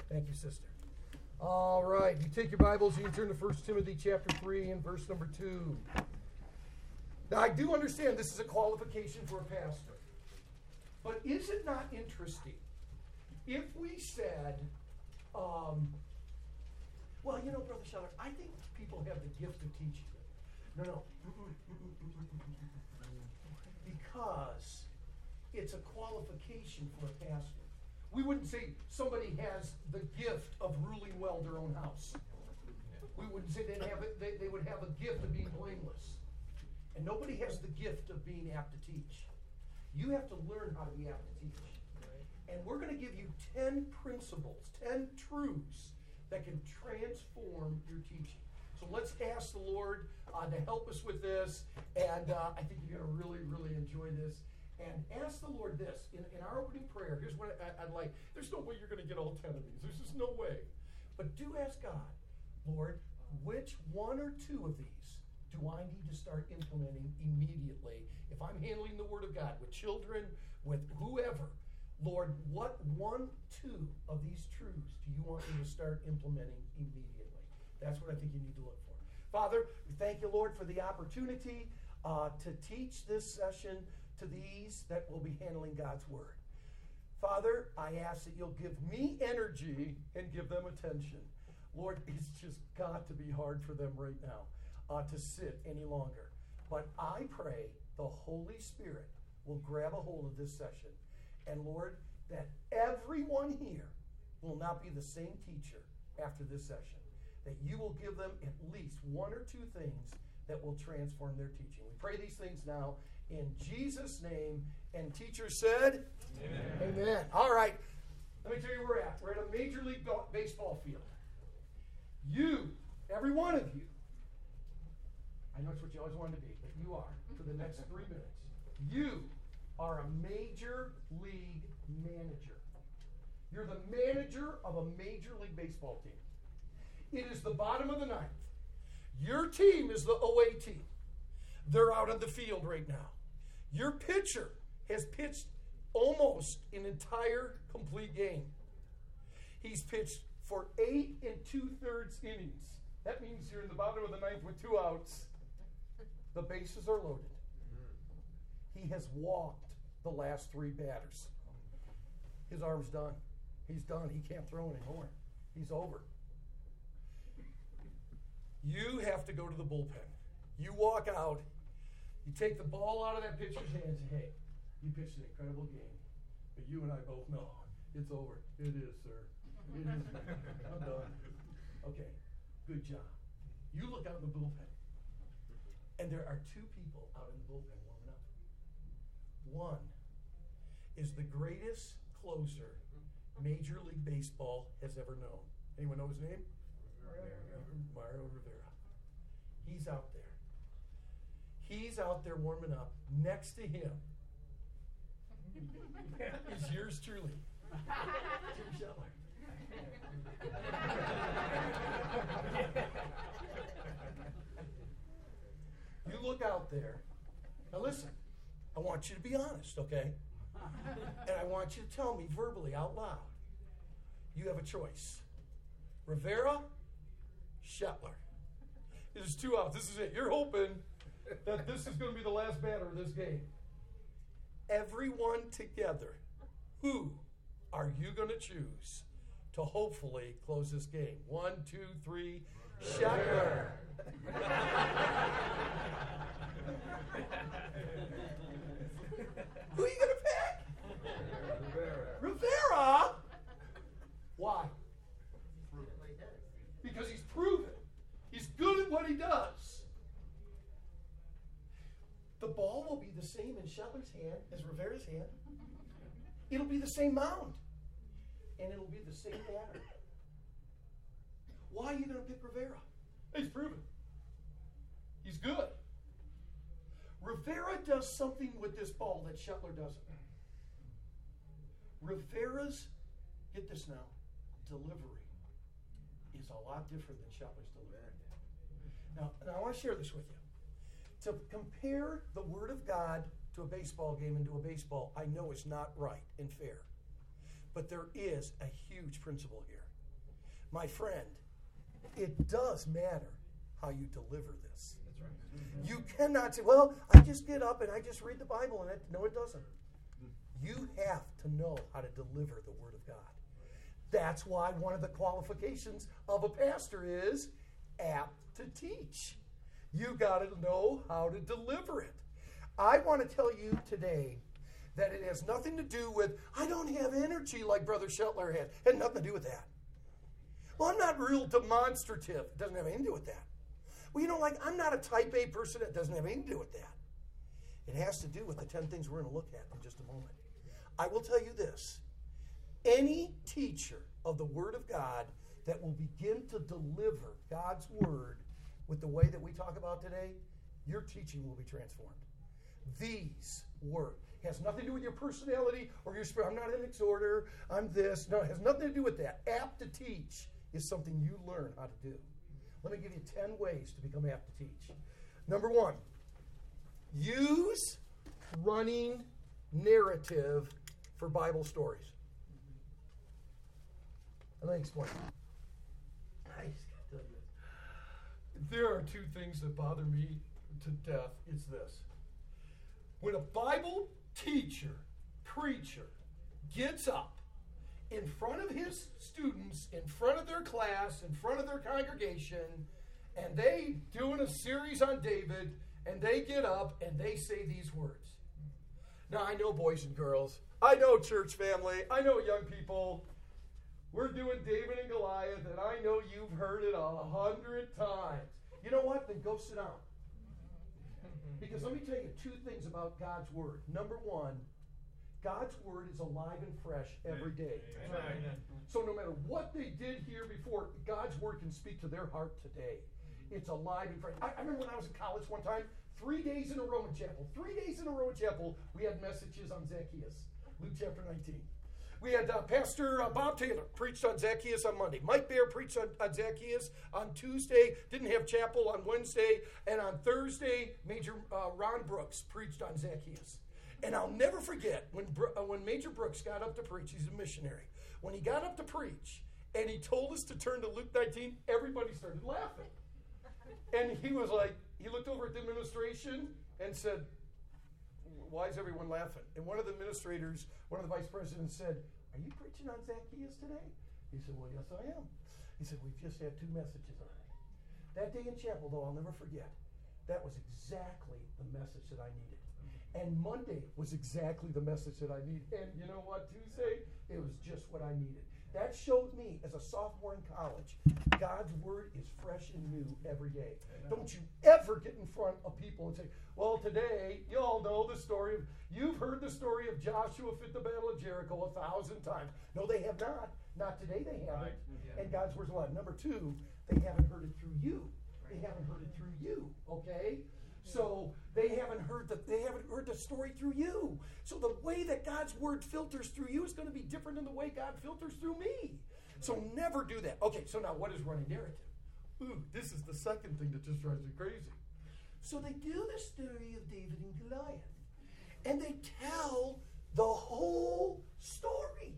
Thank you, sister. All right, you take your Bibles, you can turn to 1 Timothy chapter 3 and verse number 2. Now, I do understand this is a qualification for a pastor. But is it not interesting if we said, well, you know, Brother Scheller, I think people have the gift of teaching. No. Because it's a qualification for a pastor. We wouldn't say somebody has the gift of ruling well their own house. We wouldn't say they would have a gift of being blameless. And nobody has the gift of being apt to teach. You have to learn how to be apt to teach. And we're going to give you 10 principles, 10 truths that can transform your teaching. So let's ask the Lord to help us with this. And I think you're going to really, really enjoy this. And ask the Lord this. In our opening prayer, here's what I'd like. There's no way you're going to get all 10 of these. There's just no way. But do ask God, Lord, which one or two of these do I need to start implementing immediately? If I'm handling the Word of God with children, with whoever, Lord, what one, two of these truths do you want me to start implementing immediately? That's what I think you need to look for. Father, we thank you, Lord, for the opportunity to teach this session to these that will be handling God's Word. Father, I ask that you'll give me energy and give them attention. Lord, it's just got to be hard for them right now to sit any longer. But I pray the Holy Spirit will grab a hold of this session. And Lord, that everyone here will not be the same teacher after this session. That you will give them at least one or two things that will transform their teaching. We pray these things now in Jesus' name. And teachers said, Amen. Amen. All right. Let me tell you where we're at. We're at a Major League Baseball field. You, every one of you, I know it's what you always wanted to be, but you are for the next 3 minutes. You are a Major League manager. You're the manager of a Major League Baseball team. It is the bottom of the ninth. Your team is the OA team. They're out on the field right now. Your pitcher has pitched almost an entire complete game. He's pitched for 8 2/3 innings. That means you're in the bottom of the ninth with 2 outs. The bases are loaded. He has walked the last 3 batters. His arm's done. He's done. He can't throw anymore. He's over. You have to go to the bullpen. You walk out. You take the ball out of that pitcher's hands and, hey, you pitched an incredible game. But you and I both know it's over. It is, sir. It is. I'm done. Okay, good job. You look out in the bullpen. And there are 2 people out in the bullpen warming up. One is the greatest closer Major League Baseball has ever known. Anyone know his name? Mario Rivera. He's out there. He's out there warming up. Next to him is yours truly, Jim Scheller. You look out there. Now listen, I want you to be honest, okay? And I want you to tell me verbally out loud. You have a choice. Rivera, Scheller. There's 2 outs. This is it. You're hoping that this is going to be the last batter of this game. Everyone together, who are you going to choose to hopefully close this game? 1, 2, 3, Scheller. Who are you going to pick? Rivera. Why? Because he's proven. He's good at what he does. The ball will be the same in Scheller's hand as Rivera's hand. It'll be the same mound. And it'll be the same batter. Why are you going to pick Rivera? He's proven. He's good. Rivera does something with this ball that Scheller doesn't. Rivera's, get this now, delivery is a lot different than Scheller's delivery. Now I want to share this with you. To compare the Word of God to a baseball game and to a baseball, I know it's not right and fair. But there is a huge principle here. My friend, it does matter how you deliver this. That's right. You cannot say, well, I just get up and I just read the Bible and no, it doesn't. You have to know how to deliver the Word of God. That's why one of the qualifications of a pastor is apt to teach. You got to know how to deliver it. I want to tell you today that it has nothing to do with, I don't have energy like Brother Shetler had. It had nothing to do with that. Well, I'm not real demonstrative. It doesn't have anything to do with that. Well, I'm not a type A person. It doesn't have anything to do with that. It has to do with the 10 things we're going to look at in just a moment. I will tell you this. Any teacher of the Word of God that will begin to deliver God's Word with the way that we talk about today, your teaching will be transformed. These work. It has nothing to do with your personality or your spirit. I'm not an exhorter. I'm this. No, it has nothing to do with that. Apt to teach is something you learn how to do. Let me give you 10 ways to become apt to teach. Number 1, use running narrative for Bible stories. Let me explain. I just got to tell you this. There are 2 things that bother me to death. It's this. When a Bible teacher, preacher, gets up in front of his students, in front of their class, in front of their congregation, and they doing a series on David, and they get up and they say these words. Now, I know boys and girls. I know church family. I know young people. We're doing David and Goliath, and I know you've heard it 100 times. You know what? Then go sit down. Because let me tell you 2 things about God's Word. Number 1, God's Word is alive and fresh every day. Amen. So no matter what they did here before, God's Word can speak to their heart today. It's alive and fresh. I remember when I was in college one time, 3 days in a row in chapel. 3 days in a row in chapel, we had messages on Zacchaeus. Luke chapter 19. We had Pastor Bob Taylor preached on Zacchaeus on Monday. Mike Bear preached on Zacchaeus on Tuesday. Didn't have chapel on Wednesday. And on Thursday, Major Ron Brooks preached on Zacchaeus. And I'll never forget when Major Brooks got up to preach. He's a missionary. When he got up to preach and he told us to turn to Luke 19, everybody started laughing. And he was like, he looked over at the administration and said, why is everyone laughing? And one of the administrators, one of the vice presidents said, are you preaching on Zacchaeus today? He said, well, yes, I am. He said, we've just had 2 messages on it. That day in chapel, though, I'll never forget, that was exactly the message that I needed. And Monday was exactly the message that I needed. And you know what, Tuesday? It was just what I needed. That showed me, as a sophomore in college, God's Word is fresh and new every day. Don't you ever get in front of people and say, well, today, you all know the story. You've heard the story of Joshua at the Battle of Jericho 1,000 times. No, they have not. Not today they haven't. Right. Yeah. And God's Word's alive. Number 2, they haven't heard it through you. They haven't heard it through you, okay? So they haven't heard the story through you. So the way that God's Word filters through you is going to be different than the way God filters through me. So never do that. Okay, so now what is running narrative? Ooh, this is the second thing that just drives me crazy. So they do the story of David and Goliath. And they tell the whole story.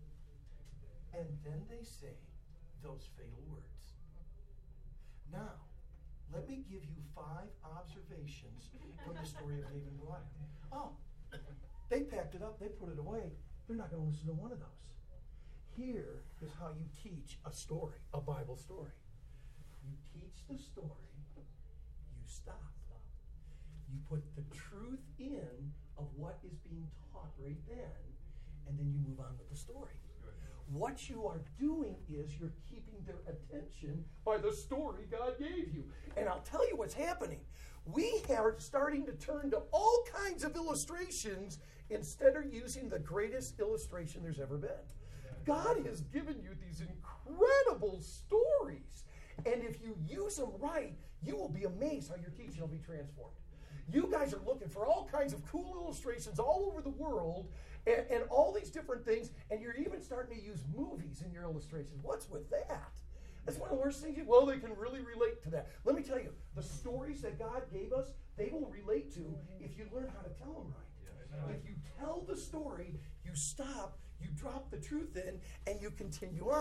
And then they say those fatal words. Now, let me give you 5 observations from the story of David and Goliath. Oh, they packed it up, they put it away. They're not going to listen to one of those. Here is how you teach a story, a Bible story. You teach the story, you stop. You put the truth in of what is being taught right then, and then you move on with the story. What you are doing is you're keeping their attention by the story God gave you. And I'll tell you what's happening. We are starting to turn to all kinds of illustrations instead of using the greatest illustration there's ever been. God has given you these incredible stories. And if you use them right, you will be amazed how your teaching will be transformed. You guys are looking for all kinds of cool illustrations all over the world and all these different things, and you're even starting to use movies in your illustrations. What's with that? That's one of the worst things. Well, they can really relate to that. Let me tell you, the stories that God gave us, they will relate to if you learn how to tell them right. If you tell the story, you stop, you drop the truth in, and you continue on.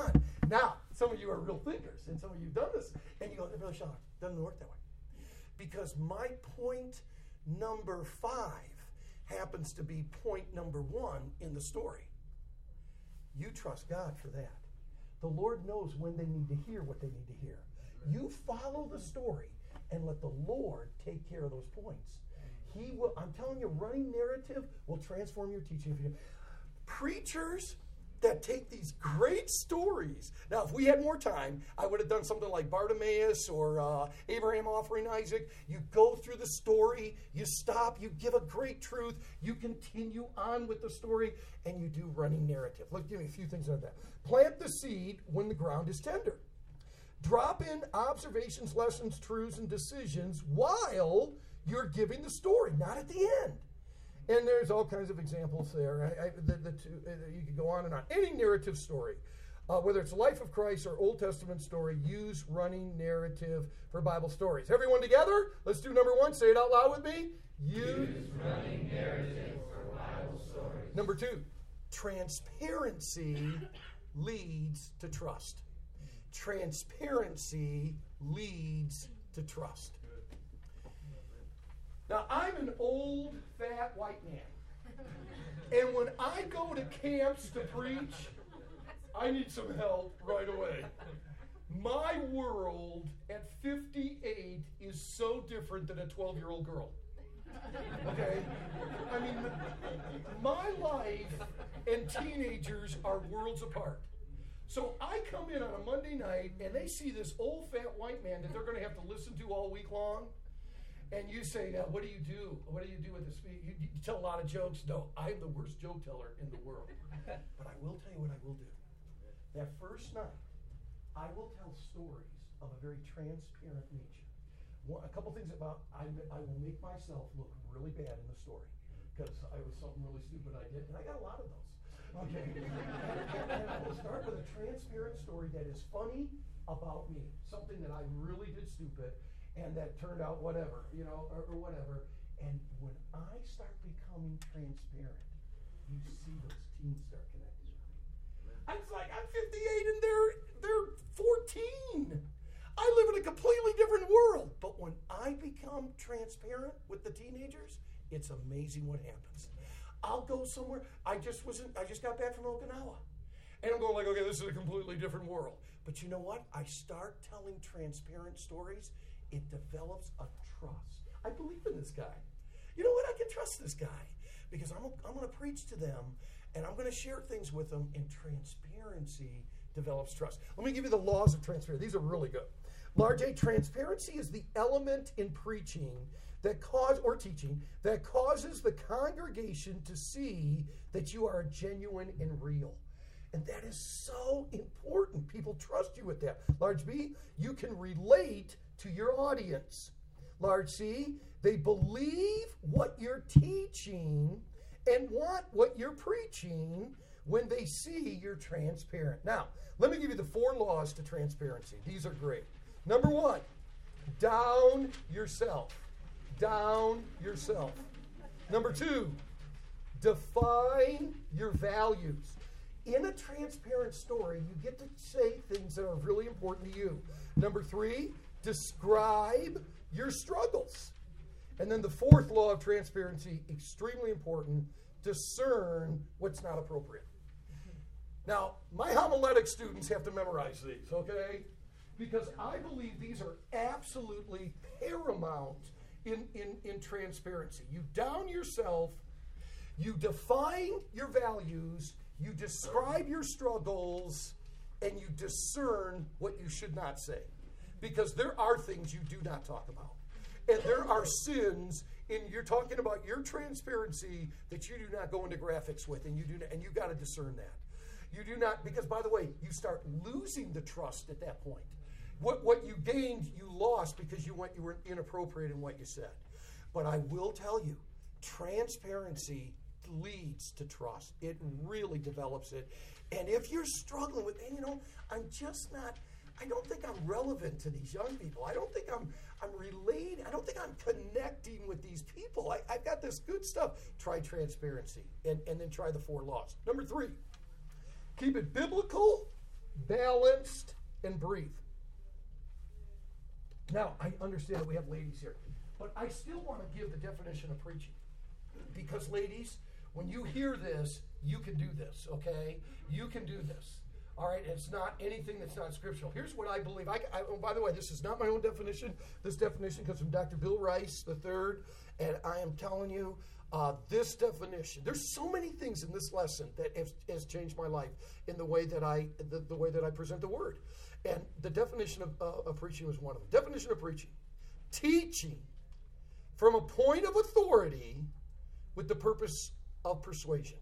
Now, some of you are real thinkers, and some of you have done this, and you go, Brother Sean, doesn't work that way. Because my point number 5 happens to be point number 1 in the story. You trust God for that. The Lord knows when they need to hear what they need to hear. You follow the story and let the Lord take care of those points. He will, I'm telling you, running narrative will transform your teaching. Preachers that take these great stories. Now, if we had more time, I would have done something like Bartimaeus or Abraham offering Isaac. You go through the story, you stop, you give a great truth, you continue on with the story, and you do running narrative. Let's give me a few things on that. Plant the seed when the ground is tender. Drop in observations, lessons, truths, and decisions while you're giving the story, not at the end. And there's all kinds of examples there. You could go on and on. Any narrative story, whether it's Life of Christ or Old Testament story, use running narrative for Bible stories. Everyone together? Let's do number 1. Say it out loud with me. Use running narrative for Bible stories. Number 2, transparency leads to trust. Transparency leads to trust. Now, I'm an old, fat, white man. And when I go to camps to preach, I need some help right away. My world at 58 is so different than a 12-year-old girl. Okay? I mean, my life and teenagers are worlds apart. So I come in on a Monday night, and they see this old, fat, white man that they're going to have to listen to all week long. And you say, now, what do you do? What do you do with this? You tell a lot of jokes. No, I'm the worst joke teller in the world. But I will tell you what I will do. That first night, I will tell stories of a very transparent nature. A couple things about, I will make myself look really bad in the story because I was something really stupid I did, and I got a lot of those. Okay. And I will start with a transparent story that is funny about me, something that I really did stupid, and that turned out whatever, or whatever. And when I start becoming transparent, you see those teens start connecting with me. It's like I'm 58 and they're 14. I live in a completely different world. But when I become transparent with the teenagers, it's amazing what happens. I'll go somewhere. I just got back from Okinawa. And I'm going like, okay, this is a completely different world. But you know what? I start telling transparent stories. It develops a trust. I believe in this guy. You know what? I can trust this guy because I'm going to preach to them and I'm going to share things with them, and transparency develops trust. Let me give you the laws of transparency. These are really good. Large A, transparency is the element in preaching or teaching that causes the congregation to see that you are genuine and real. And that is so important. People trust you with that. Large B, you can relate to your audience. Large C, they believe what you're teaching and want what you're preaching when they see you're transparent. Now, let me give you the 4 laws to transparency. These are great. Number 1, down yourself. Down yourself. Number 2, define your values. In a transparent story, you get to say things that are really important to you. Number 3, describe your struggles. And then the 4th law of transparency, extremely important, discern what's not appropriate. Now, my homiletic students have to memorize these, okay? Because I believe these are absolutely paramount in transparency. You down yourself, you define your values, you describe your struggles, and you discern what you should not say. Because there are things you do not talk about. And there are sins you're talking about your transparency that you do not go into graphics with, and you got to discern that. You do not, because by the way, you start losing the trust at that point. What you gained, you lost because you were inappropriate in what you said. But I will tell you, transparency leads to trust. It really develops it. And if you're struggling with, I don't think I'm relevant to these young people. I don't think I'm relating. I don't think I'm connecting with these people. I've got this good stuff. Try transparency and then try the 4 laws. Number 3, keep it biblical, balanced, and brief. Now, I understand that we have ladies here, but I still want to give the definition of preaching. Because, ladies, when you hear this, you can do this, okay? You can do this. All right, it's not anything that's not scriptural. Here's what I believe. Oh, by the way, this is not my own definition. This definition comes from Dr. Bill Rice III, and I am telling you, this definition. There's so many things in this lesson that has changed my life in the way that I present the word. And the definition of preaching was one of them. Definition of preaching: teaching from a point of authority with the purpose of persuasion.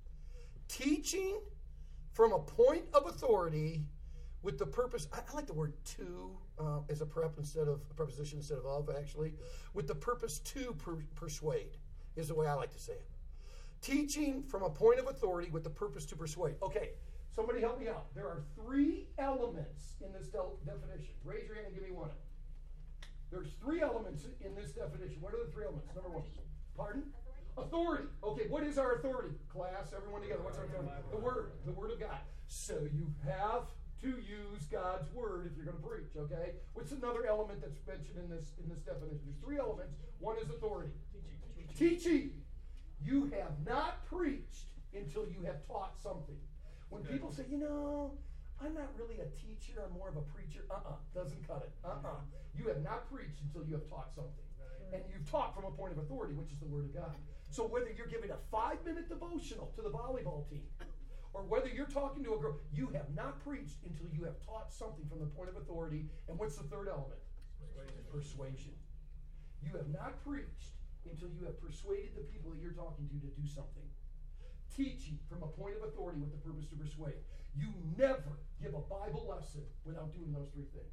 Teaching from a point of authority with the purpose, I like the word to as a preposition instead of, actually, with the purpose to persuade is the way I like to say it. Teaching from a point of authority with the purpose to persuade. Okay, somebody help me out. There are 3 elements in this definition. Raise your hand and give me one. There's 3 elements in this definition. What are the 3 elements? Number 1. Pardon? Authority. Okay, what is our authority? Class, everyone together. What's our authority? The Word of God. So you have to use God's Word if you're going to preach, okay? What's another element that's mentioned in this definition? There's 3 elements. One is authority. Teaching. You have not preached until you have taught something. When people say, I'm not really a teacher, I'm more of a preacher. Doesn't cut it. You have not preached until you have taught something. And you've taught from a point of authority, which is the Word of God. So whether you're giving a 5-minute devotional to the volleyball team, or whether you're talking to a girl, you have not preached until you have taught something from the point of authority. And what's the 3rd element? Persuasion. You have not preached until you have persuaded the people that you're talking to do something. Teaching from a point of authority with the purpose to persuade. You never give a Bible lesson without doing those 3 things.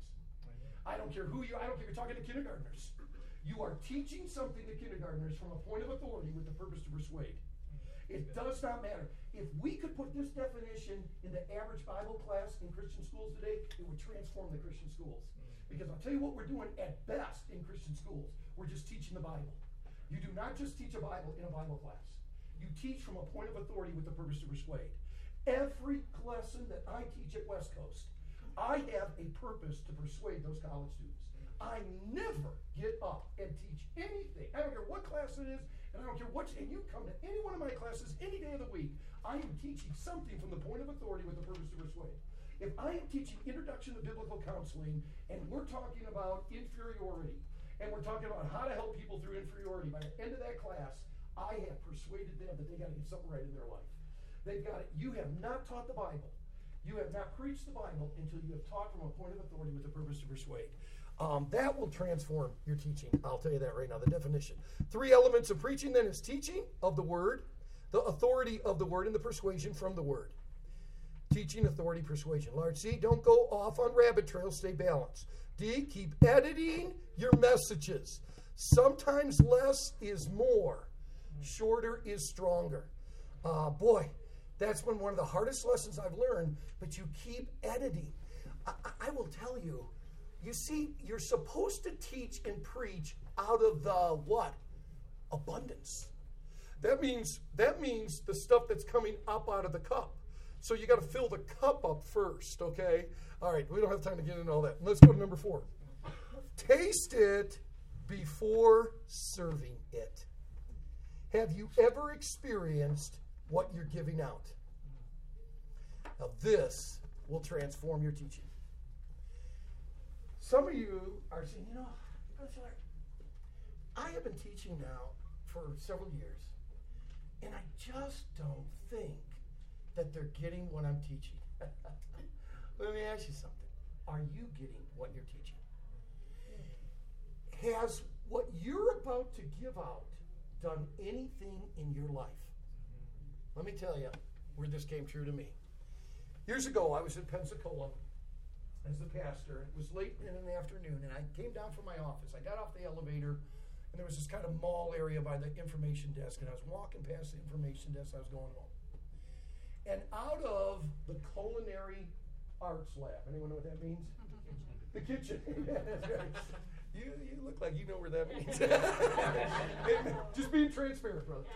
I don't care who you are. I don't care if you're talking to kindergartners. You are teaching something to kindergartners from a point of authority with the purpose to persuade. It does not matter. If we could put this definition in the average Bible class in Christian schools today, it would transform the Christian schools. Because I'll tell you what we're doing at best in Christian schools. We're just teaching the Bible. You do not just teach a Bible in a Bible class. You teach from a point of authority with the purpose to persuade. Every lesson that I teach at West Coast, I have a purpose to persuade those college students. I never get up and teach anything. I don't care what class it is, and I don't care and you come to any one of my classes any day of the week, I am teaching something from the point of authority with the purpose to persuade. If I am teaching Introduction to Biblical Counseling, and we're talking about inferiority, and we're talking about how to help people through inferiority, by the end of that class, I have persuaded them that they got to get something right in their life. They've got it. You have not taught the Bible. You have not preached the Bible until you have taught from a point of authority with the purpose to persuade. That will transform your teaching. I'll tell you that right now, the definition. 3 elements of preaching then is teaching of the Word, the authority of the Word, and the persuasion from the Word. Teaching, authority, persuasion. Large C, don't go off on rabbit trails, stay balanced. D, keep editing your messages. Sometimes less is more. Shorter is stronger. Boy, that's been one of the hardest lessons I've learned, but you keep editing. I will tell you, you see, you're supposed to teach and preach out of the what? Abundance. That means the stuff that's coming up out of the cup. So you got to fill the cup up first, okay? All right, we don't have time to get into all that. Let's go to number 4. Taste it before serving it. Have you ever experienced what you're giving out? Now this will transform your teaching. Some of you are saying, I have been teaching now for several years, and I just don't think that they're getting what I'm teaching. Let me ask you something. Are you getting what you're teaching? Has what you're about to give out done anything in your life? Let me tell you where this came true to me. Years ago, I was in Pensacola as the pastor. It was late in the afternoon, and I came down from my office. I got off the elevator, and there was this kind of mall area by the information desk, and I was walking past the information desk. I was going home. And out of the culinary arts lab, anyone know what that means? The kitchen. That's right. You look like you know where that means. Just being transparent, brother.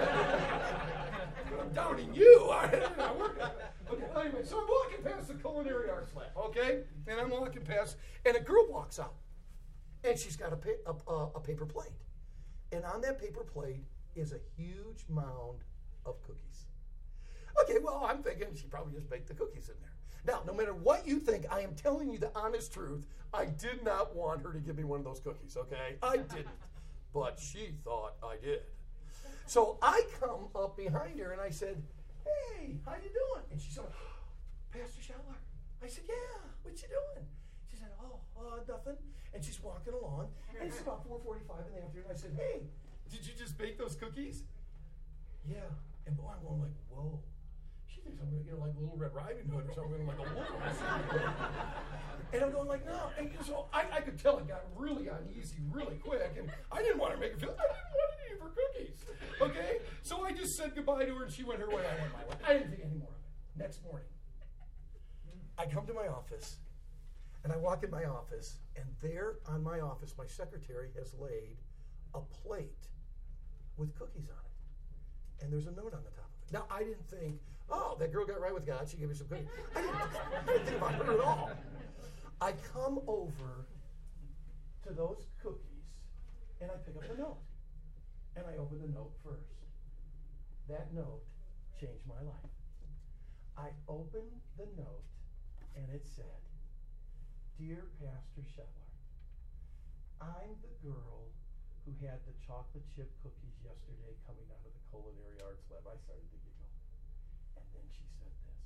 I'm downing you. Okay, anyway, so I'm walking past the culinary arts lab, okay? And I'm walking past, and a girl walks out. And she's got a paper plate. And on that paper plate is a huge mound of cookies. Okay, well, I'm thinking she probably just baked the cookies in there. Now, no matter what you think, I am telling you the honest truth. I did not want her to give me one of those cookies, okay? I didn't. But she thought I did. So I come up behind her and I said, hey, how you doing? And she said, Pastor Scheller. I said, yeah, what you doing? She said, nothing. And she's walking along, and it's about 4:45 in the afternoon. I said, hey, did you just bake those cookies? Yeah. And boy, I'm going like, whoa. She thinks I'm going to, like Little Red Riding Hood or something, like a wolf. And I'm going like, no. And so I could tell it got really uneasy really quick, and I didn't want to make it feel, I didn't want to eat her cookies. Okay? So I just said goodbye to her, and she went her way, I went my way. I didn't think any more of it. Next morning, I come to my office, and I walk in my office, and there on my office, my secretary has laid a plate with cookies on it. And there's a note on the top of it. Now, I didn't think, oh, that girl got right with God. She gave me some cookies. I didn't think about her at all. I come over to those cookies, and I pick up the note. And I open the note first. That note changed my life. I opened the note, and it said, Dear Pastor Scheller, I'm the girl who had the chocolate chip cookies yesterday coming out of the culinary arts lab. I started to giggle. And then she said this.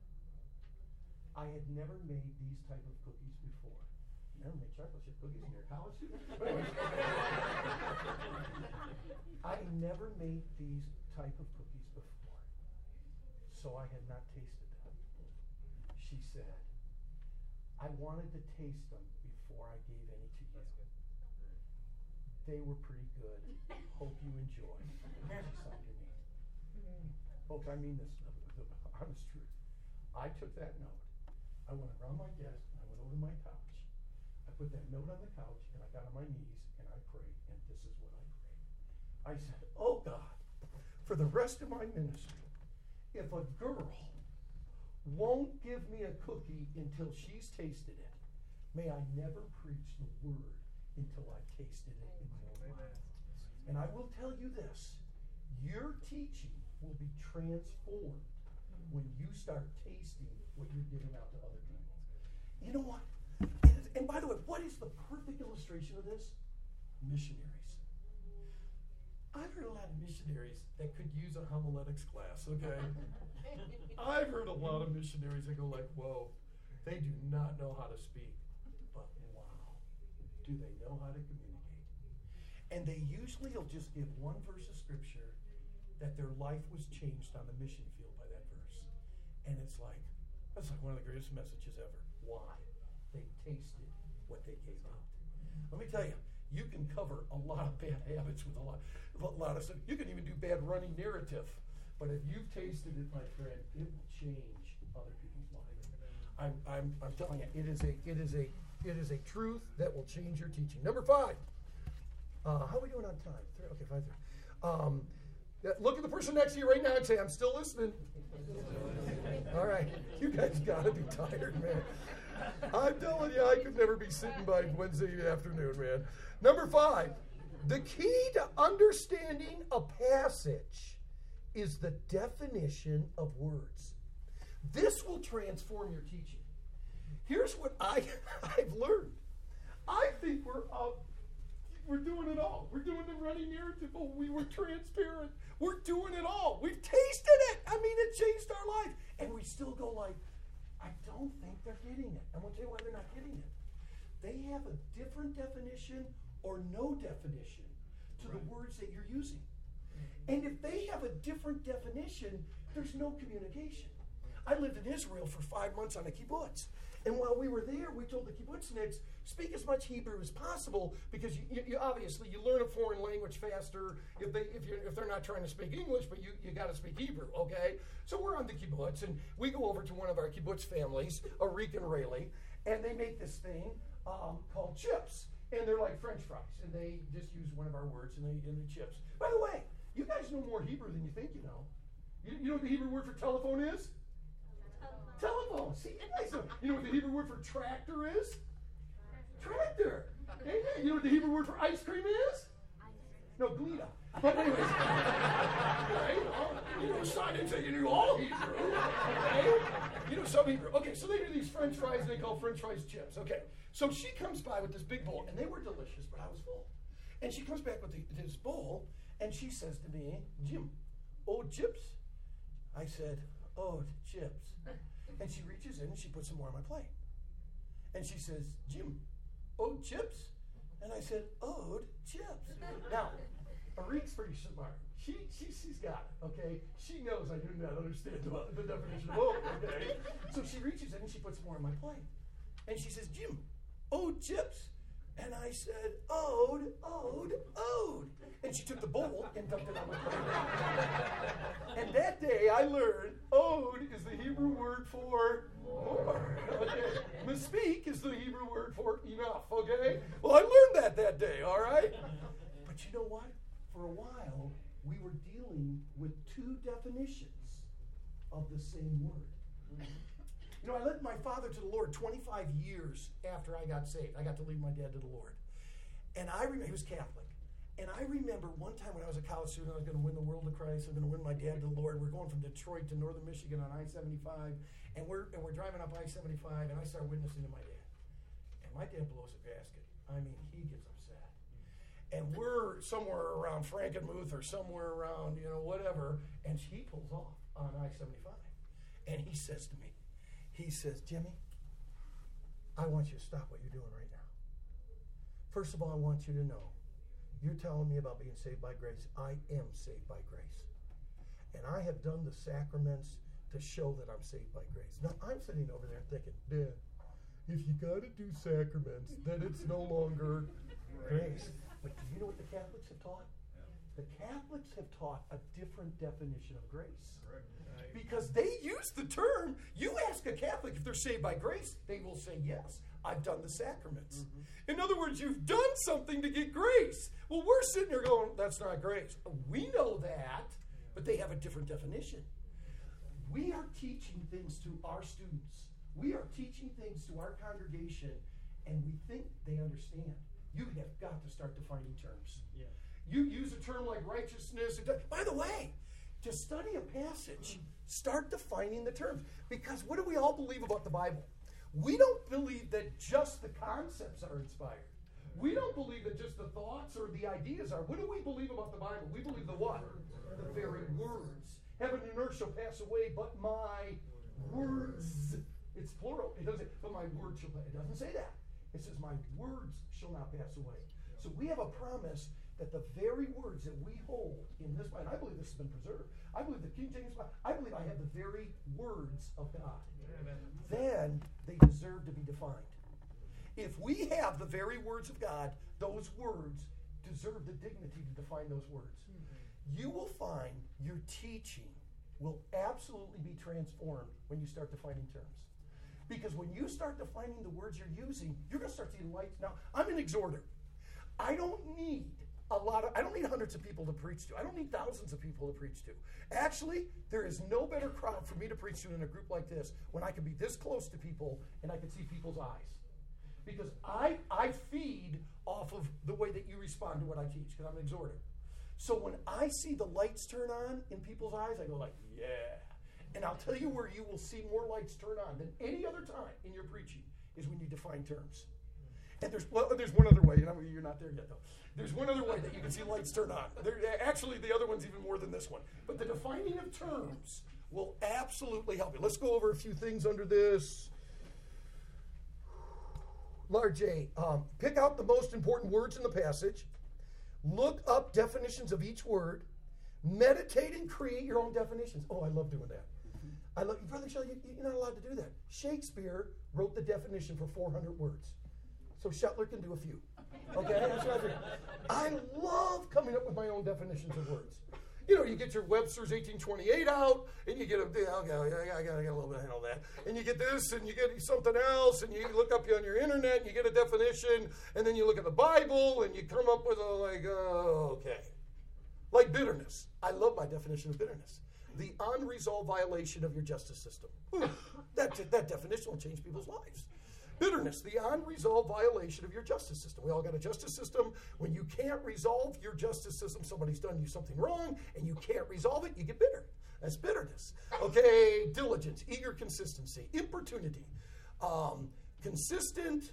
I had never made these type of cookies before. You never made chocolate chip cookies in your college student? I never made these type of cookies before, so I had not tasted them. She said, I wanted to taste them before I gave any to you. They were pretty good. Hope you enjoy. She signed her name. Folks, I mean this, the honest truth. I took that note. I went around my desk, and I went over to my couch. I put that note on the couch, and I got on my knees, and I prayed, and this is what I prayed. I said, oh God, for the rest of my ministry, if a girl won't give me a cookie until she's tasted it, may I never preach the word until I've tasted it in my own life. And I will tell you this, your teaching will be transformed when you start tasting what you're giving out to other people. You know what? And by the way, what is the perfect illustration of this? Missionaries. I've heard a lot of missionaries that could use a homiletics class, okay? I've heard a lot of missionaries that go like, whoa, they do not know how to speak. But wow, do they know how to communicate? And they usually will just give one verse of scripture that their life was changed on the mission field by that verse. And it's like, that's like one of the greatest messages ever. Why? They tasted what they gave out. Let me tell you, you can cover a lot of bad habits with a lot of stuff. You can even do bad running narrative. But if you've tasted it, my friend, it will change other people's lives. I'm telling you, it is a truth that will change your teaching. Number 5. How are we doing on time? Okay, 5:30. Look at the person next to you right now and say, I'm still listening. All right. You guys got to be tired, man. I'm telling you, I could never be sitting by Wednesday afternoon, man. Number 5. The key to understanding a passage is the definition of words. This will transform your teaching. Here's what I've learned. I think we're doing it all. We're doing the running narrative. Oh, we were transparent. We're doing it all. We've tasted it. I mean, it changed our life. And we still go like, I don't think they're getting it. I'm going to tell you why they're not getting it. They have a different definition or no definition to the words that you're using. And if they have a different definition, there's no communication. I lived in Israel for 5 months on a kibbutz. And while we were there, we told the kibbutzniks, speak as much Hebrew as possible, because you obviously you learn a foreign language faster if they're not trying to speak English, but you got to speak Hebrew, okay? So we're on the kibbutz, and we go over to one of our kibbutz families, Arik and Rayleigh, and they make this thing called chips. And they're like French fries, and they just use one of our words, and they chips. By the way, you guys know more Hebrew than you think you know. You know what the Hebrew word for telephone is? Telephone. See, you guys know. You know what the Hebrew word for tractor is? Tractor. Amen. You know what the Hebrew word for ice cream is? No, Glida. But anyways, I didn't say you knew all Hebrew. Okay? You know some Hebrew. Okay, so they do these French fries, and they call French fries chips. Okay, so she comes by with this big bowl, and they were delicious, but I was full. And she comes back with this bowl, and she says to me, Jim, oh, chips? I said, oh, chips. And she reaches in, and she puts some more on my plate. And she says, Jim, oh, chips? And I said, oh, chips. Now, Arik's pretty smart. She's got it, okay? She knows I do not understand the definition of ode, okay? So she reaches in and she puts more on my plate. And she says, Jim, ode chips? And I said, ode. And she took the bowl and dumped it on my plate. And that day I learned ode is the Hebrew word for more. Okay? Mespeak is the Hebrew word for enough, okay? Well, I learned that day, all right? But you know what? For a while, we were dealing with two definitions of the same word. You know, I led my father to the Lord 25 years after I got saved. I got to lead my dad to the Lord. And I remember, he was Catholic. And I remember one time when I was a college student, I was going to win the world to Christ. I was going to win my dad to the Lord. We're going from Detroit to northern Michigan on I-75. And we're driving up I-75, and I start witnessing to my dad. And my dad blows a gasket. I mean, he gets upset. And we're somewhere around Frankenmuth or somewhere around, whatever. And he pulls off on I-75. And he says to me, he says, Jimmy, I want you to stop what you're doing right now. First of all, I want you to know, you're telling me about being saved by grace. I am saved by grace. And I have done the sacraments to show that I'm saved by grace. Now, I'm sitting over there thinking, Dad, if you got to do sacraments, then it's no longer grace. But do you know what the Catholics have taught? The Catholics have taught a different definition of grace. Correct. Because they use the term, you ask a Catholic if they're saved by grace, they will say, yes, I've done the sacraments. Mm-hmm. In other words, you've done something to get grace. Well, we're sitting there going, that's not grace. We know that, but they have a different definition. We are teaching things to our students. We are teaching things to our congregation, and we think they understand. You have got to start defining terms. Yeah. You use a term like righteousness. By the way, to study a passage, start defining the terms. Because what do we all believe about the Bible? We don't believe that just the concepts are inspired. We don't believe that just the thoughts or the ideas are. What do we believe about the Bible? We believe the what? The very words. Heaven and earth shall pass away, but my words. It's plural. It doesn't say, but my words shall pass. It doesn't say that. It says, my words shall not pass away. So we have a promise that the very words that we hold in this Bible, and I believe this has been preserved. I believe the King James Bible, I believe I have the very words of God. Amen. Then they deserve to be defined. If we have the very words of God, those words deserve the dignity to define those words. You will find your teaching will absolutely be transformed when you start defining terms. Because when you start defining the words you're using, you're going to start seeing lights. Now, I'm an exhorter. I don't need hundreds of people to preach to. I don't need thousands of people to preach to. Actually, there is no better crowd for me to preach to in a group like this when I can be this close to people and I can see people's eyes. Because I feed off of the way that you respond to what I teach, because I'm an exhorter. So when I see the lights turn on in people's eyes, I go like, yeah. And I'll tell you where you will see more lights turn on than any other time in your preaching is when you define terms. And there's one other way, and you're not there yet though. There's one other way that you can see lights turn on. Actually, the other one's even more than this one. But the defining of terms will absolutely help you. Let's go over a few things under this. Large A, pick out the most important words in the passage. Look up definitions of each word. Meditate and create your own definitions. Oh, I love doing that. Brother Shelley, you're not allowed to do that. Shakespeare wrote the definition for 400 words. So Shetler can do a few. Okay? That's what I love coming up with my own definitions of words. You know, you get your Webster's 1828 out, and you get a, okay, I got a little bit of handle that. And you get this, and you get something else, and you look up on your internet, and you get a definition, and then you look at the Bible, and you come up with okay. Like bitterness. I love my definition of bitterness. The unresolved violation of your justice system. That definition will change people's lives. Bitterness, the unresolved violation of your justice system. We all got a justice system. When you can't resolve your justice system, somebody's done you something wrong, and you can't resolve it, you get bitter. That's bitterness. Okay, diligence, eager consistency, importunity, consistent,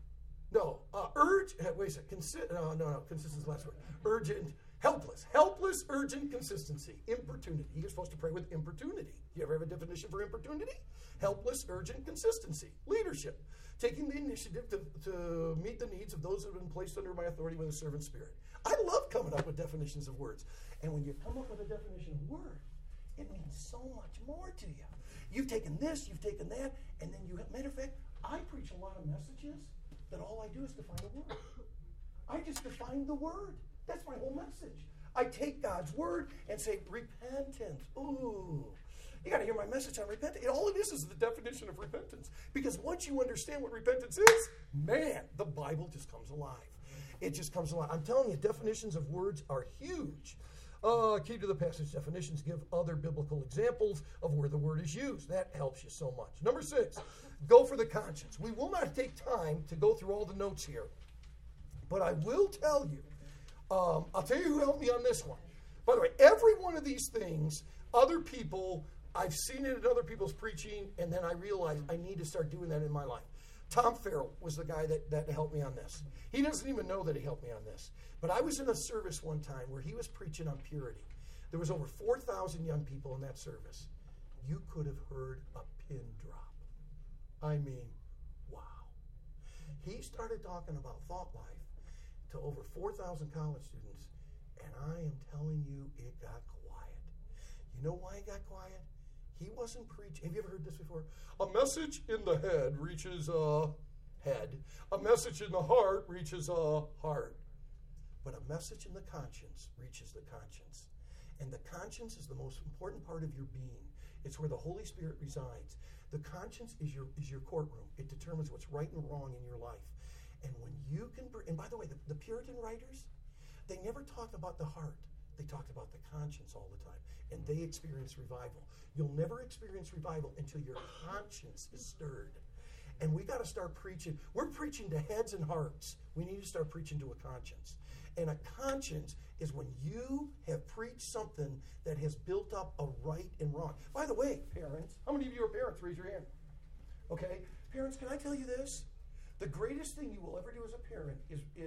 consistent is the last word. Urgent, helpless, urgent consistency, importunity. You're supposed to pray with importunity. You ever have a definition for importunity? Helpless, urgent consistency, leadership. Taking the initiative to meet the needs of those who have been placed under my authority with a servant spirit. I love coming up with definitions of words. And when you come up with a definition of word, it means so much more to you. You've taken this, you've taken that, and then matter of fact, I preach a lot of messages that all I do is define a word. I just define the word. That's my whole message. I take God's word and say, repentance. Ooh. You got to hear my message on repentance. All it is the definition of repentance. Because once you understand what repentance is, man, the Bible just comes alive. It just comes alive. I'm telling you, definitions of words are huge. Key to the passage definitions give other biblical examples of where the word is used. That helps you so much. Number 6, go for the conscience. We will not take time to go through all the notes here, but I will tell you, I'll tell you who helped me on this one. By the way, every one of these things, other people, I've seen it in other people's preaching, and then I realized I need to start doing that in my life. Tom Farrell was the guy that helped me on this. He doesn't even know that he helped me on this. But I was in a service one time where he was preaching on purity. There was over 4,000 young people in that service. You could have heard a pin drop. I mean, wow. He started talking about thought life to over 4,000 college students, and I am telling you, it got quiet. You know why it got quiet? He wasn't preaching. Have you ever heard this before? A message in the head reaches a head. A message in the heart reaches a heart. But a message in the conscience reaches the conscience. And the conscience is the most important part of your being. It's where the Holy Spirit resides. The conscience is your courtroom. It determines what's right and wrong in your life. And when you can, and by the way, the Puritan writers, they never talked about the heart. They talked about the conscience all the time. And they experienced revival. You'll never experience revival until your conscience is stirred. And we got to start preaching. We're preaching to heads and hearts. We need to start preaching to a conscience. And a conscience is when you have preached something that has built up a right and wrong. By the way, parents, how many of you are parents? Raise your hand. Okay? Parents, can I tell you this? The greatest thing you will ever do as a parent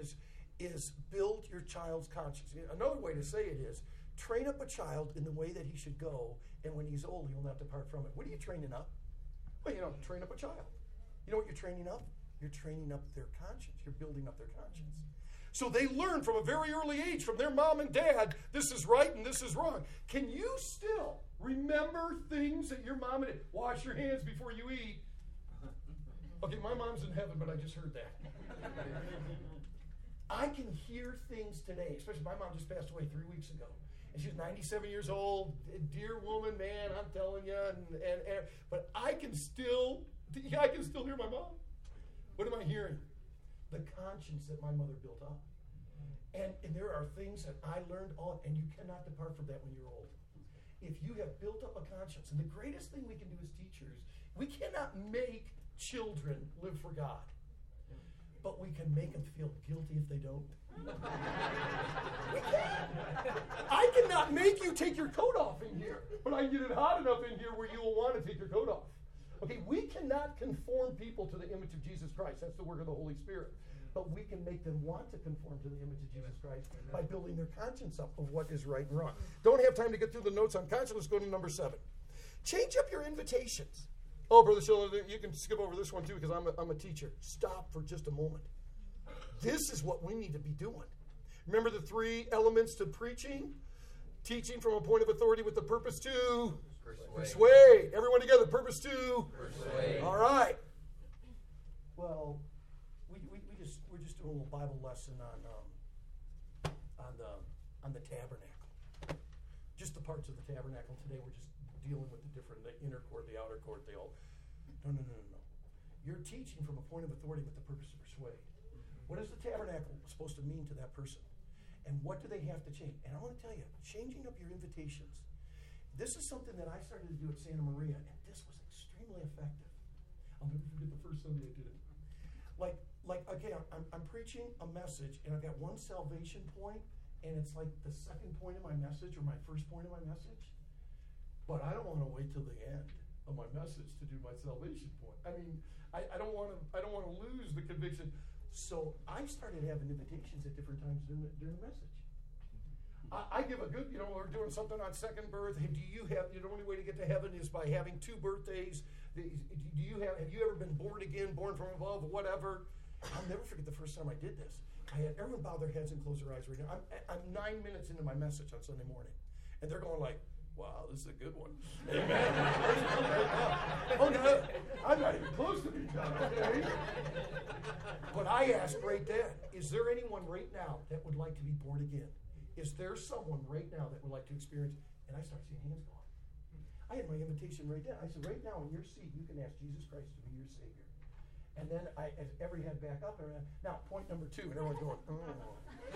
is build your child's conscience. Another way to say it is, train up a child in the way that he should go, and when he's old, he'll not depart from it. What are you training up? Well, train up a child. You know what you're training up? You're training up their conscience. You're building up their conscience. So they learn from a very early age from their mom and dad, this is right and this is wrong. Can you still remember things that your mom did? Wash your hands before you eat. Okay, my mom's in heaven, but I just heard that. I can hear things today, especially my mom just passed away 3 weeks ago. And she's 97 years old, a dear woman, man, I'm telling you. But I can still hear my mom. What am I hearing? The conscience that my mother built up. And there are things that I learned on, and you cannot depart from that when you're old. If you have built up a conscience, and the greatest thing we can do as teachers, we cannot make children live for God. But we can make them feel guilty if they don't. We can. I cannot make you take your coat off in here, but I can get it hot enough in here where you will want to take your coat off. Okay, we cannot conform people to the image of Jesus Christ. That's the work of the Holy Spirit. But we can make them want to conform to the image of Jesus Christ by building their conscience up of what is right and wrong. Don't have time to get through the notes on conscience. Let's go to number 7. Change up your invitations. Oh, Brother Schiller, you can skip over this one too because I'm a teacher. Stop for just a moment. This is what we need to be doing. Remember the 3 elements to preaching? Teaching from a point of authority with the purpose to persuade. Everyone together, purpose to persuade. All right. Well, we're just doing a little Bible lesson on the tabernacle. just the parts of the tabernacle. Today we're just dealing with the inner court, the outer court, No. You're teaching from a point of authority with the purpose to persuade. What is the tabernacle supposed to mean to that person? And what do they have to change? And I want to tell you, changing up your invitations. This is something that I started to do at Santa Maria, and this was extremely effective. I'll never forget the first Sunday I did it. Okay, I'm preaching a message, and I've got one salvation point, and it's like the second point of my message or my first point of my message. But I don't want to wait till the end of my message to do my salvation point. I mean, I don't want to lose the conviction. So I started having invitations at different times during the message. I give a good, we're doing something on second birth. Hey, do you have, the only way to get to heaven is by having 2 birthdays. Have you ever been born again, born from above, whatever? I'll never forget the first time I did this. I had everyone bow their heads and close their eyes right now. I'm 9 minutes into my message on Sunday morning. And they're going like, wow, this is a good one. Amen. Oh, no, I'm not even close to being done, okay? But I asked right then, is there anyone right now that would like to be born again? Is there someone right now that would like to experience? And I started seeing hands going. I had my invitation right then. I said, right now in your seat, you can ask Jesus Christ to be your Savior. And then as every head back up, now point number 2, and everyone's going, oh.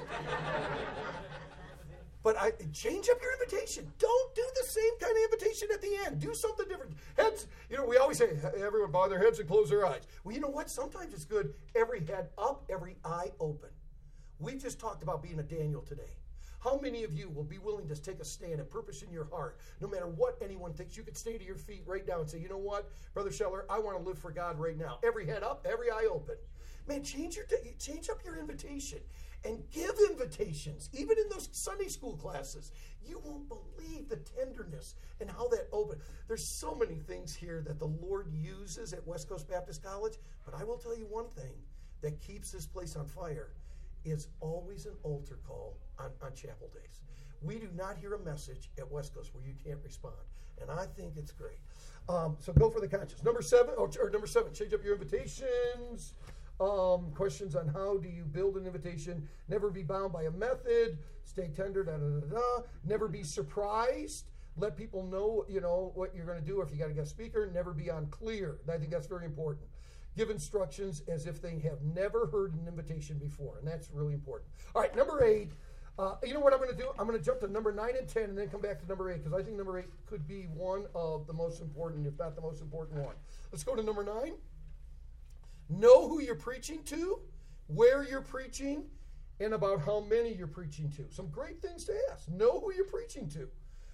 But change up your invitation. Don't do the same kind of invitation at the end. Do something different. Heads, we always say, everyone bow their heads and close their eyes. Well, you know what? Sometimes it's good. Every head up, every eye open. We just talked about being a Daniel today. How many of you will be willing to take a stand and purpose in your heart, no matter what anyone thinks? You could stay to your feet right now and say, you know what, Brother Scheller, I want to live for God right now. Every head up, every eye open. Man, change up your invitation and give invitations, even in those Sunday school classes. You won't believe the tenderness and how that opened. There's so many things here that the Lord uses at West Coast Baptist College, but I will tell you one thing that keeps this place on fire is always an altar call on chapel days. We do not hear a message at West Coast where you can't respond, and I think it's great. So go for the conscience. Number 7, change up your invitations. Questions on how do you build an invitation. Never be bound by a method. Stay tender, Never be surprised. Let people know, what you're going to do, or if you got a guest speaker. Never be unclear. I think that's very important. Give instructions as if they have never heard an invitation before, and that's really important. All right, number 8. You know what I'm going to do? I'm going to jump to number 9 and 10 and then come back to number 8, because I think number 8 could be one of the most important, if not the most important one. Let's go to number 9. Know who you're preaching to, where you're preaching, and about how many you're preaching to. Some great things to ask. Know who you're preaching to.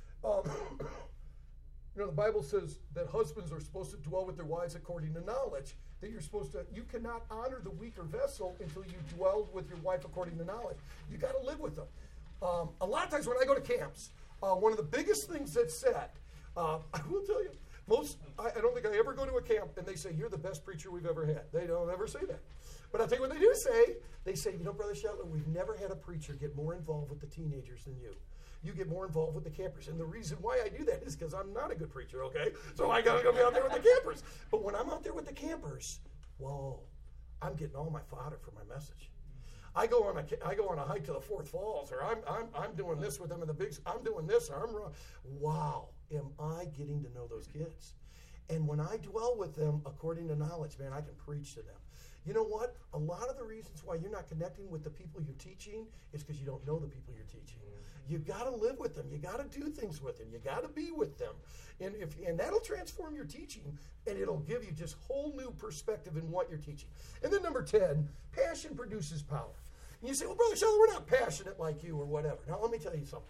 The Bible says that husbands are supposed to dwell with their wives according to knowledge. That you cannot honor the weaker vessel until you dwell with your wife according to knowledge. You got to live with them. A lot of times when I go to camps, one of the biggest things that's said, I will tell you, I don't think I ever go to a camp and they say, you're the best preacher we've ever had. They don't ever say that. But I'll tell you what they do say. They say, Brother Scheller, we've never had a preacher get more involved with the teenagers than you. You get more involved with the campers. And the reason why I do that is because I'm not a good preacher, okay? So I got to go be out there with the campers. But when I'm out there with the campers, whoa, I'm getting all my fodder for my message. I go on a hike to the Fourth Falls, or I'm doing this with them in the big. I'm doing this, or I'm wrong. Wow, am I getting to know those kids? And when I dwell with them according to knowledge, man, I can preach to them. You know what? A lot of the reasons why you're not connecting with the people you're teaching is because you don't know the people you're teaching. You got to live with them. You got to do things with them. You got to be with them, and that'll transform your teaching, and it'll give you just whole new perspective in what you're teaching. And then number 10, passion produces power. And you say, well, Brother Scheller, we're not passionate like you or whatever. Now, let me tell you something.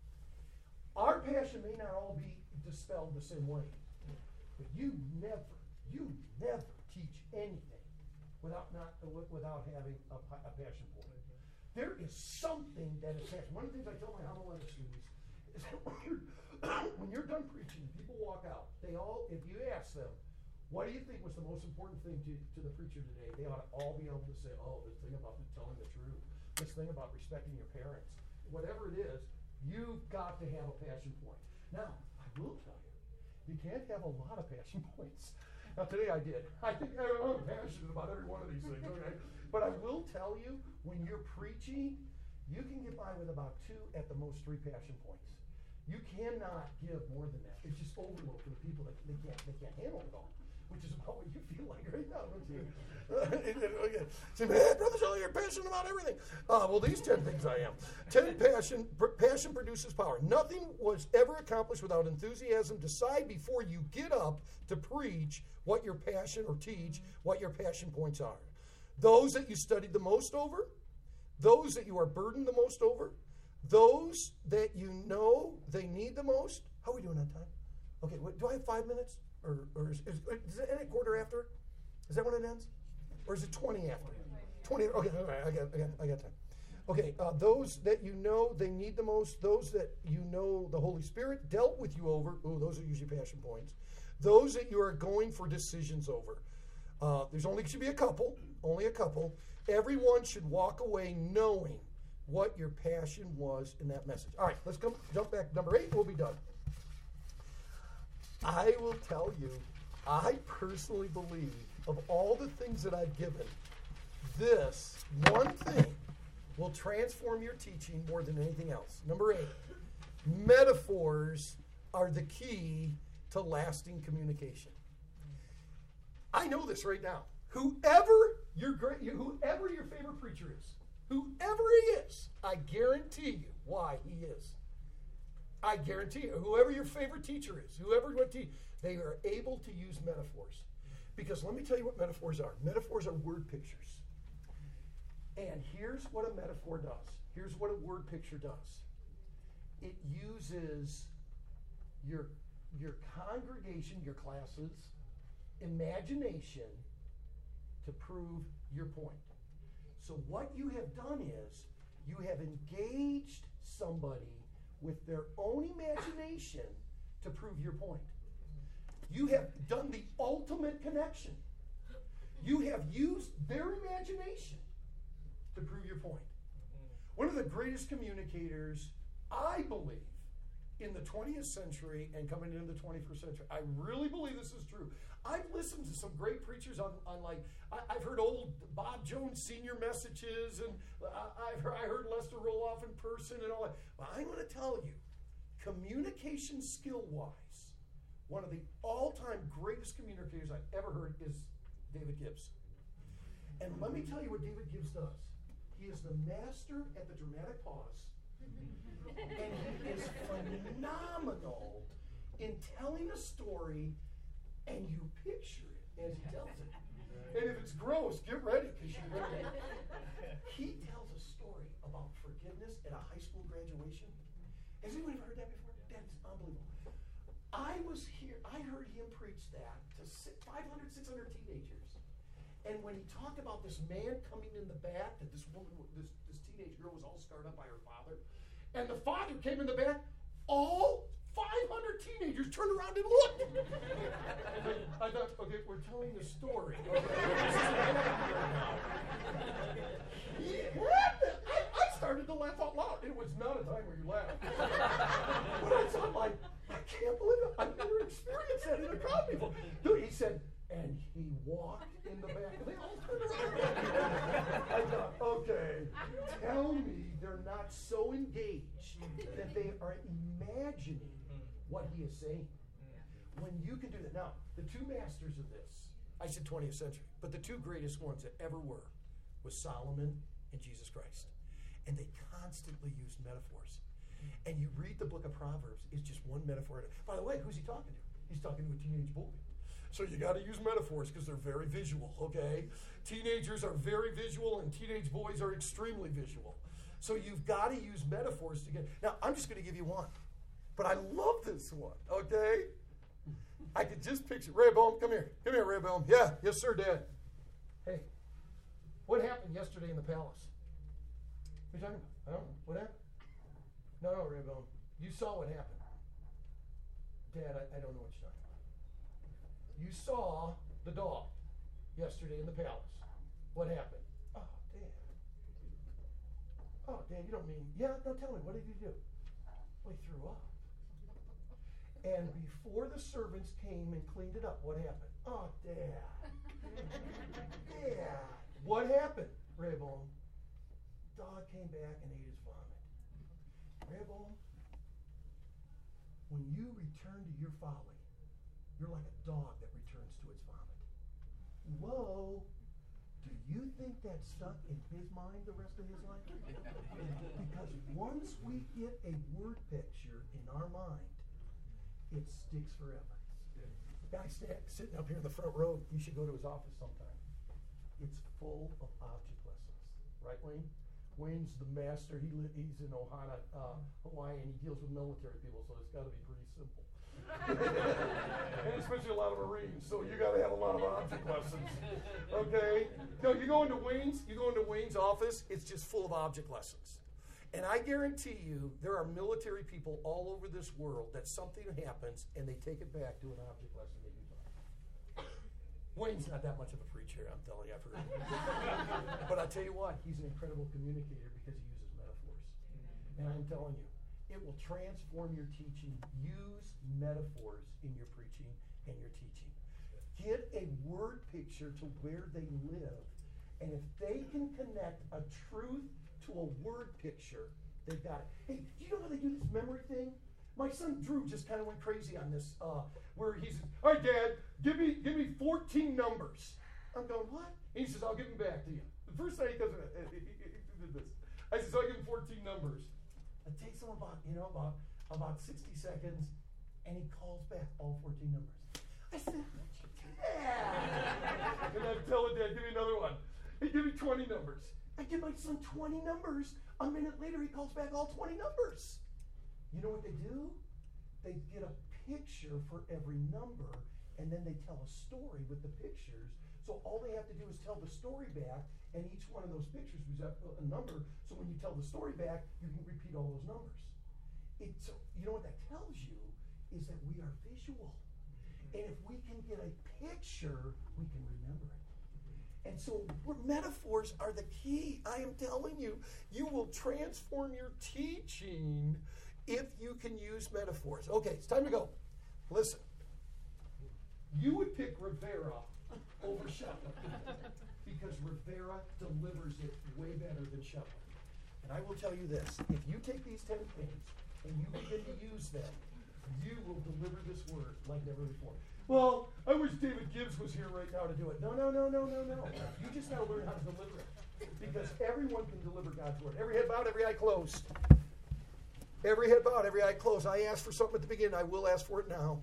Our passion may not all be dispelled the same way, but you never teach anything without having a passion for it. There is something that is passion. One of the things I tell my homiletic students is that when you're done preaching, people walk out. If you ask them, what do you think was the most important thing to the preacher today? They ought to all be able to say, oh, this thing about telling the truth, this thing about respecting your parents, whatever it is, you've got to have a passion point. Now, I will tell you, you can't have a lot of passion points. Now, today I did. I think I'm passionate about every one of these things, okay? But I will tell you, when you're preaching, you can get by with about 2, at the most 3 passion points. You cannot give more than that. It's just overload for the people that they can't handle it all, which is about what you feel like right now, don't you? Say, man, Brother Shelley, you're passionate about everything. Well, these 10 things I am. 10 passion produces power. Nothing was ever accomplished without enthusiasm. Decide before you get up to preach what your passion or teach what your passion points are. Those that you studied the most over, those that you are burdened the most over, those that you know they need the most. How are we doing on time? Okay, do I have 5 minutes? Or is it end at quarter after? Is that when it ends? Or is it 20 after? 20, okay, all right, I got time. Okay, those that you know they need the most, those that you know the Holy Spirit dealt with you over, those are usually passion points. Those that you are going for decisions over. There's should be only a couple. Everyone should walk away knowing what your passion was in that message. All right, let's jump back to number 8, we'll be done. I will tell you, I personally believe of all the things that I've given, this one thing will transform your teaching more than anything else. Number 8, metaphors are the key to lasting communication. I know this right now. Whoever your favorite preacher is, whoever he is, I guarantee you why he is. I guarantee you, whoever your favorite teacher is, they are able to use metaphors. Because let me tell you what metaphors are. Metaphors are word pictures. And here's what a metaphor does. Here's what a word picture does. It uses your congregation, your classes, imagination to prove your point. So what you have done is you have engaged somebody with their own imagination to prove your point. You have done the ultimate connection. You have used their imagination to prove your point. One of the greatest communicators, I believe, in the 20th century and coming into the 21st century, I really believe this is true. I've listened to some great preachers on I've heard old Bob Jones Sr. messages, and I heard Lester Roloff in person and all that. But I'm going to tell you, communication skill-wise, one of the all-time greatest communicators I've ever heard is David Gibbs. And let me tell you what David Gibbs does. He is the master at the dramatic pause. And he is phenomenal in telling a story, and you picture it as he tells it. And if it's gross, get ready, because you're ready. He tells a story about forgiveness at a high school graduation. Has anyone ever heard that before? That is unbelievable. I heard him preach that to 500, 600 teenagers. And when he talked about this man coming in the back, that this teenage girl was all scarred up by her father, and the father came in the back, all 500 teenagers turned around and looked. I thought, okay, we're telling the story. I started to laugh out loud. It was not a time where you laugh. But I thought, I can't believe it. I've never experienced that in a crowd before. Dude, he said, and he walked in the back. They all turned around. I thought, okay, tell me they're not so engaged that they are imagining what he is saying. When you can do that. Now, the two masters of this, I said 20th century, but the two greatest ones that ever were was Solomon and Jesus Christ. And they constantly used metaphors. And you read the book of Proverbs, it's just one metaphor. By the way, who's he talking to? He's talking to a teenage boy. So you got to use metaphors because they're very visual, okay? Teenagers are very visual and teenage boys are extremely visual. So you've got to use metaphors to get... Now, I'm just going to give you one. But I love this one, okay? I could just picture... Rehoboam, come here. Come here, Rehoboam. Yeah, yes, sir, Dad. Hey, what happened yesterday in the palace? What are you talking about? I don't know. What happened? No, Rehoboam. You saw what happened. Dad, I don't know what you're talking about. You saw the dog yesterday in the palace. What happened? Oh, Dad. Oh, Dad, you don't mean... Yeah, no, tell me. What did you do? Well, he threw up. And before the servants came and cleaned it up, what happened? Oh, Dad. Dad. What happened, Rehoboam? Dog came back and ate his vomit. Rehoboam, when you return to your folly, you're like a dog that returns to its vomit. Whoa. Do you think that stuck in his mind the rest of his life? Because once we get a word picture in our mind, it sticks forever. Guy sitting up here in the front row, you should go to his office sometime. It's full of object lessons. Right, Wayne? Wayne's the master. He's in Ohana, Hawaii, and he deals with military people, so it's got to be pretty simple. And especially a lot of Marines, so you got to have a lot of object lessons. Okay? No, you go into Wayne's office, it's just full of object lessons. And I guarantee you, there are military people all over this world that something happens and they take it back to an object lesson they use on it. Wayne's not that much of a preacher, I'm telling you, I've heard. But I tell you what, he's an incredible communicator because he uses metaphors. And I'm telling you, it will transform your teaching. Use metaphors in your preaching and your teaching. Get a word picture to where they live. And if they can connect a truth to a word picture, they've got it. Hey, do you know how they do this memory thing? My son Drew just kind of went crazy on this, where he says, all right, Dad, give me 14 numbers. I'm going, what? And he says, I'll give them back to you. The first time he does it, he did this. I said, so I give him 14 numbers. It takes him about 60 seconds, and he calls back all 14 numbers. I said, Dad! And I'm telling Dad, give me another one. He give me 20 numbers. I give my son 20 numbers. A minute later, he calls back all 20 numbers. You know what they do? They get a picture for every number, and then they tell a story with the pictures. So all they have to do is tell the story back, and each one of those pictures was a number. So when you tell the story back, you can repeat all those numbers. So you know what that tells you is that we are visual. And if we can get a picture, we can remember it. And so metaphors are the key. I am telling you, you will transform your teaching if you can use metaphors. Okay, it's time to go. Listen. You would pick Rivera over Shepherd because Rivera delivers it way better than Shepherd. And I will tell you this. If you take these 10 things and you begin to use them, you will deliver this word like never before. Well, I wish David Gibbs was here right now to do it. No. You just got to learn how to deliver it. Because everyone can deliver God's word. Every head bowed, every eye closed. Every head bowed, every eye closed. I asked for something at the beginning. I will ask for it now.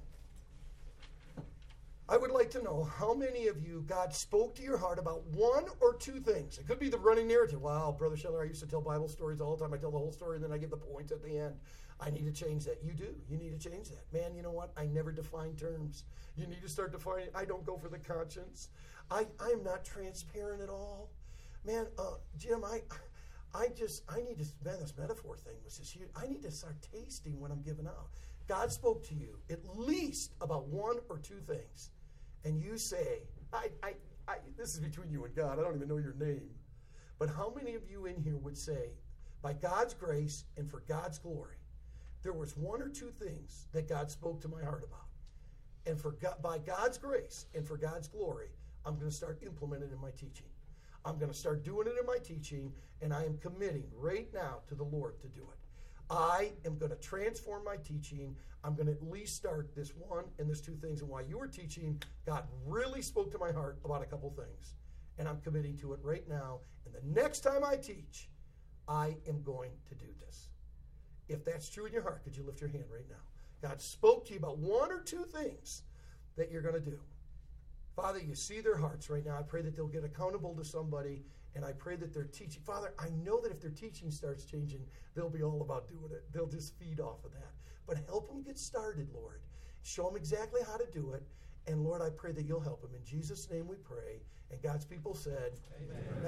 I would like to know how many of you God spoke to your heart about one or two things. It could be the running narrative. Wow, Brother Scheller, I used to tell Bible stories all the time. I tell the whole story, and then I give the points at the end. I need to change that. You do. You need to change that. Man, you know what? I never define terms. You need to start defining. I don't go for the conscience. I'm not transparent at all. Man, Jim, I need to, man, this metaphor thing was just huge. I need to start tasting what I'm giving out. God spoke to you at least about one or two things. And you say, this is between you and God. I don't even know your name. But how many of you in here would say, by God's grace and for God's glory, there was one or two things that God spoke to my heart about. And by God's grace and for God's glory, I'm going to start implementing it in my teaching. I'm going to start doing it in my teaching, and I am committing right now to the Lord to do it. I am going to transform my teaching. I'm going to at least start this one and this two things. And while you were teaching, God really spoke to my heart about a couple things. And I'm committing to it right now. And the next time I teach, I am going to do this. If that's true in your heart, could you lift your hand right now? God spoke to you about one or two things that you're going to do. Father, you see their hearts right now. I pray that they'll get accountable to somebody, and I pray that their teaching, Father, I know that if their teaching starts changing, they'll be all about doing it. They'll just feed off of that. But help them get started, Lord. Show them exactly how to do it. And Lord, I pray that you'll help them. In Jesus' name we pray. And God's people said, Amen.